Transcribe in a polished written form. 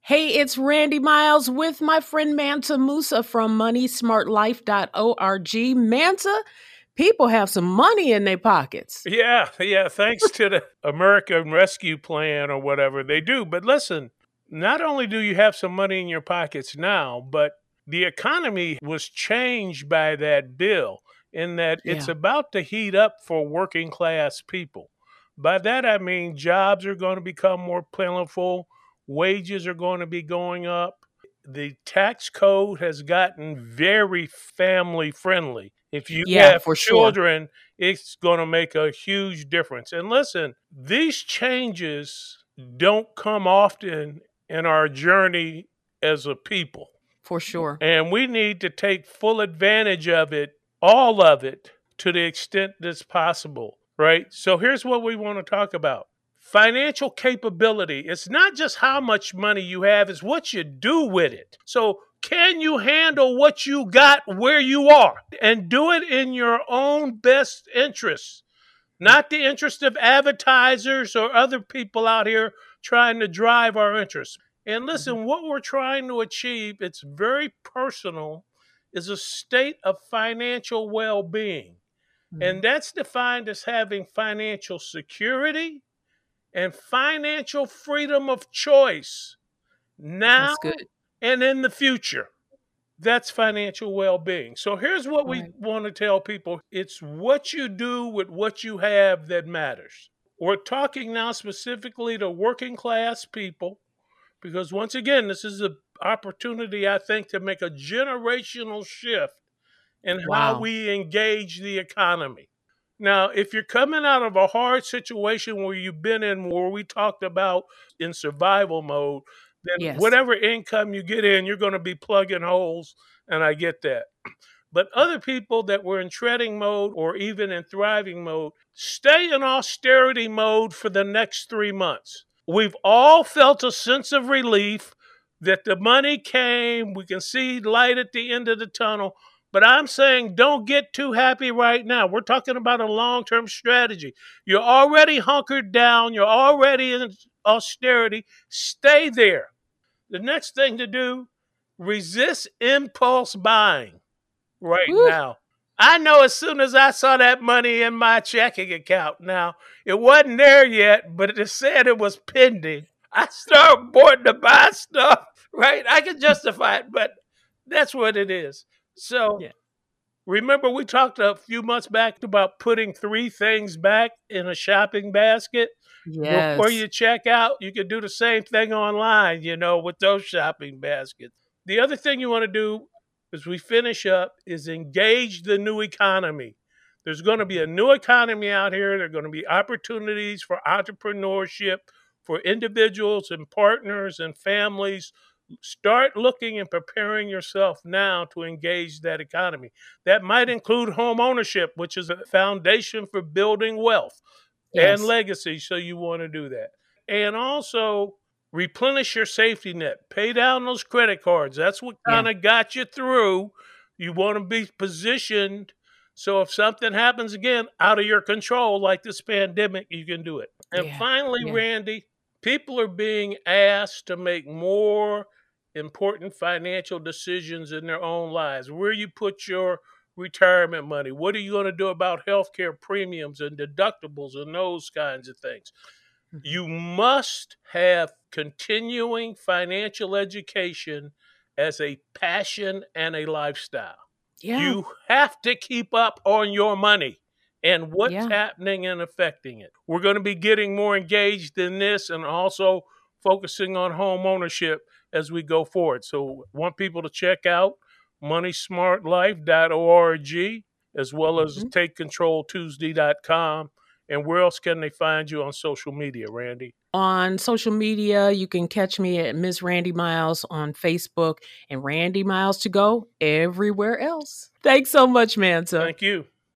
Hey, it's Randy Miles with my friend Mansa Musa from moneysmartlife.org. Mansa, people have some money in their pockets. Yeah. Thanks to the American Rescue Plan or whatever they do. But listen, not only do you have some money in your pockets now, but the economy was changed by that bill in that it's Yeah. about to heat up for working class people. By that, I mean jobs are going to become more plentiful, wages are going to be going up. The tax code has gotten very family friendly. If you Yeah, have for sure. children, it's going to make a huge difference. And listen, these changes don't come often in our journey as a people. For sure. And we need to take full advantage of it, all of it, to the extent that's possible, right? So here's what we want to talk about financial capability. It's not just how much money you have, it's what you do with it. So, can you handle what you got where you are and do it in your own best interest? Not the interest of advertisers or other people out here trying to drive our interests. And Mhm. listen, what we're trying to achieve, it's very personal, is a state of financial well being. And Mhm. that's defined as having financial security and financial freedom of choice now That's good. and in the future. That's financial well being. So here's what we Right. want to tell people it's what you do with what you have that matters. We're talking now specifically to working class people because, once again, this is an opportunity, I think, to make a generational shift in how Wow. we engage the economy. Now, if you're coming out of a hard situation where you've been in, where we talked about in survival mode, then Yes. whatever income you get in, you're going to be plugging holes. And I get that. But other people that were in treading mode or even in thriving mode, stay in austerity mode for the next 3 months. We've all felt a sense of relief that the money came. We can see light at the end of the tunnel. But I'm saying don't get too happy right now. We're talking about a long term strategy. You're already hunkered down, you're already in austerity. Stay there. The next thing to do, resist impulse buying right Woo. now. I know as soon as I saw that money in my checking account, now it wasn't there yet, but it said it was pending. I started wanting to buy stuff, right? I can justify it, but that's what it is. So Yeah. remember, we talked a few months back about putting 3 things back in a shopping basket before Yes. you check out. You can do the same thing online, with those shopping baskets. The other thing you want to do as we finish up is engage the new economy. There's going to be a new economy out here. There are going to be opportunities for entrepreneurship for individuals and partners and families. Start looking and preparing yourself now to engage that economy. That might include home ownership, which is a foundation for building wealth and Yes. legacy. So you want to do that. And also replenish your safety net. Pay down those credit cards. That's what Yeah. kind of got you through. You want to be positioned so if something happens again out of your control, like this pandemic, you can do it. And Yeah. finally, Yeah. Randy, people are being asked to make more important financial decisions in their own lives. Where you put your retirement money, what are you going to do about healthcare premiums and deductibles and those kinds of things? Mhm. You must have continuing financial education as a passion and a lifestyle. Yeah. You have to keep up on your money and what's Yeah. happening and affecting it. We're going to be getting more engaged in this and also focusing on home ownership as we go forward. So, I want people to check out moneysmartlife.org as well as Mhm. takecontroltuesday.com. And where else can they find you on social media, Randy? On social media, you can catch me at Miss Randy Miles on Facebook and Randy Miles to go everywhere else. Thanks so much, Mansa. Thank you.